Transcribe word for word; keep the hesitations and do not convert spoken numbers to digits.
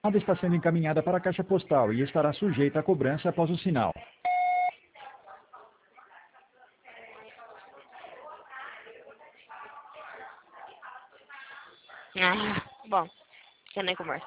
A chamada está sendo encaminhada para a caixa postal e estará sujeita a cobrança após o sinal. Ah, bom, eu nem converso.